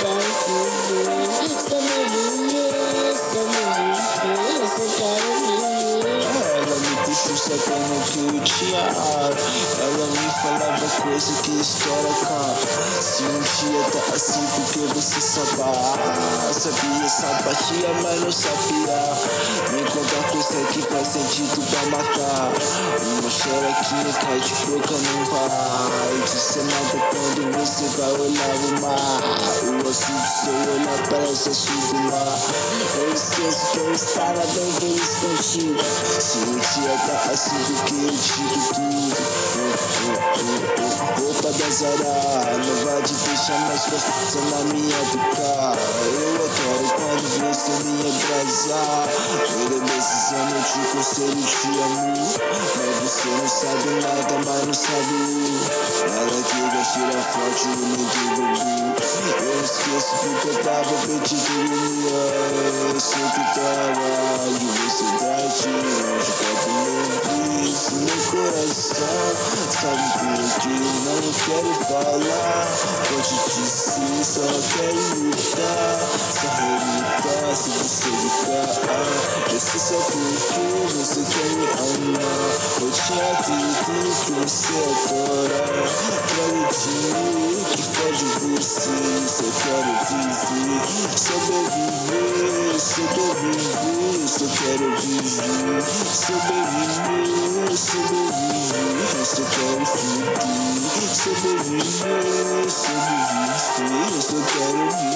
Ela me puxou sabendo que eu te amo. Ela me falava coisa que estoura capa. Se um dia tá assim, porque você sabia, sapatia, mas não sabia. Me conta coisa que faz sentido pra matar. Uma xerequinha cai de boca, não vai dizer nada quando você vai olhar o mar. O azul do seu olhar parece azul do mar. Eu esqueço que eu estava bem feliz contigo. Se um dia tá assim, porque eu digo tudo. Roupa da Zara não vai te deixar mais gostosa na minha boca. Eu adoro quando você me abraça. Toda decisão eu te conselho, te amo. Mas você não sabe nada, mas não sabe. Ela que vai tirar forte o meu bubu. Eu esqueço porque eu tava perdido no ar. Eu sei que tava e você tá de longe pra comer isso no coração. Sabe por que não quero falar? Eu te disse, só quero lutar. Só relutar se você lutar. Eu sei só porque você quer me amar. Eu tinha tudo que você adora. Quero dinheiro que foge você. Só quero viver, sobreviver, sobreviver. Só quero viver, sobreviver, sobreviver. Só quero viver, sobreviver, sobreviver. Só quero viver.